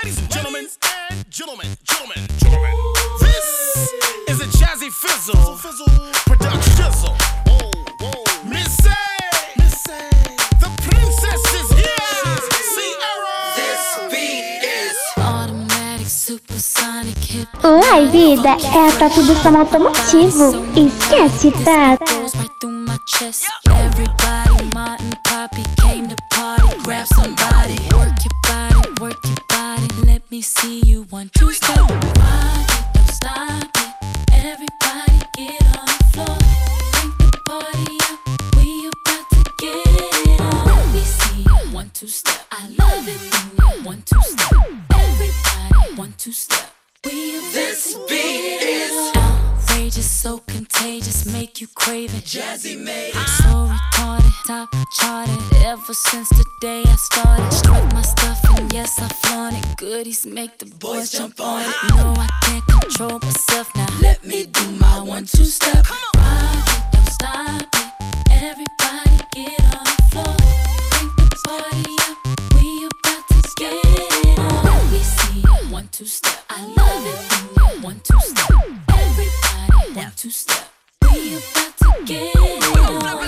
Ladies and gentlemen, gentlemen, this is a Jazzy Fizzle production. Missy, the princess is here. Sierra. This beat is automatic, supersonic, hip. Oi, vida, é pra tudo som automotivo. Esquece, tá? Goes right through my chest. Everybody, Martin, Poppy came to party. Grab somebody, work your body. Let me see you 1, 2, step. Rock it, don't stop it. Everybody get on the floor. Crank the party up. We about to get it on. Let me see you 1, 2, step. I love it when you 1, 2, step. Everybody 1, 2, step. This beat is outrageous, so contagious, make you crave it. Jazzy made So retarded, top charted. Ever since the day I started, struck my stuff and yes I flaunt it. Goodies make the boys jump on it. No, I can't control myself now. Let me do my 1, 2 step. Rock it, don't stop it. Everybody get on the floor. Crank the party up. We about to get it on. Let me see you 1, 2 step. I love it when you 1, 2 step. Everybody 1, 2 step. We about to get it on.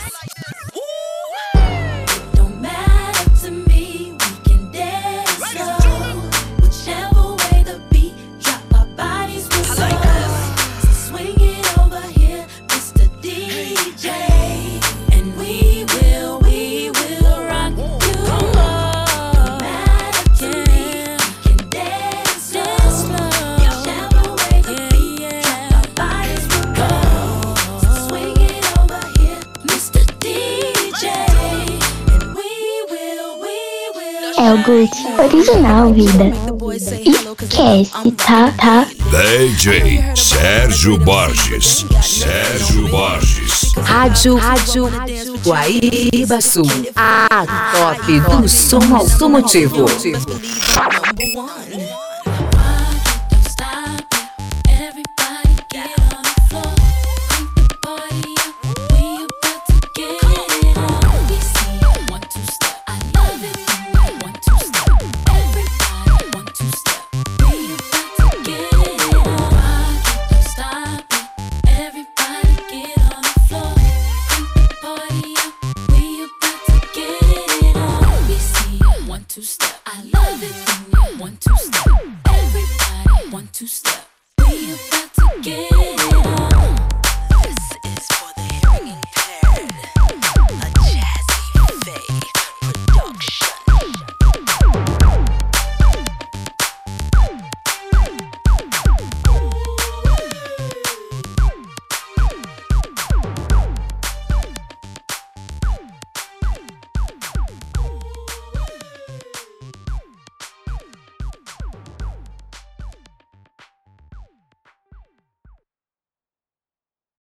It don't matter to me, we can dance slow. Whichever way the beat drop, our bodies will slow. So swing it over here, Mr. DJ, and we will rock you. No matter to me, we can dance slow. Whichever way the beat drop, our bodies will go. So swing it over here, Mr. DJ, and we will. É o Gucci original, vida. Esquece, tá? DJ Sérgio Borges. Rádio Guaíba Sul, a top do som automotivo. Rock it, don't stop it. Everybody get on the floor. Crank the party up. We about to get it on. We see you 1, 2 step. I love it when you 1, 2 step. Everybody 1, 2 step. We about to get it on. Rock it, don't stop it. Everybody get on the floor. Crank the party up. We about to get it on. We see you 1, 2 step. I love it when you 1, 2 step. Everybody 1, 2 step.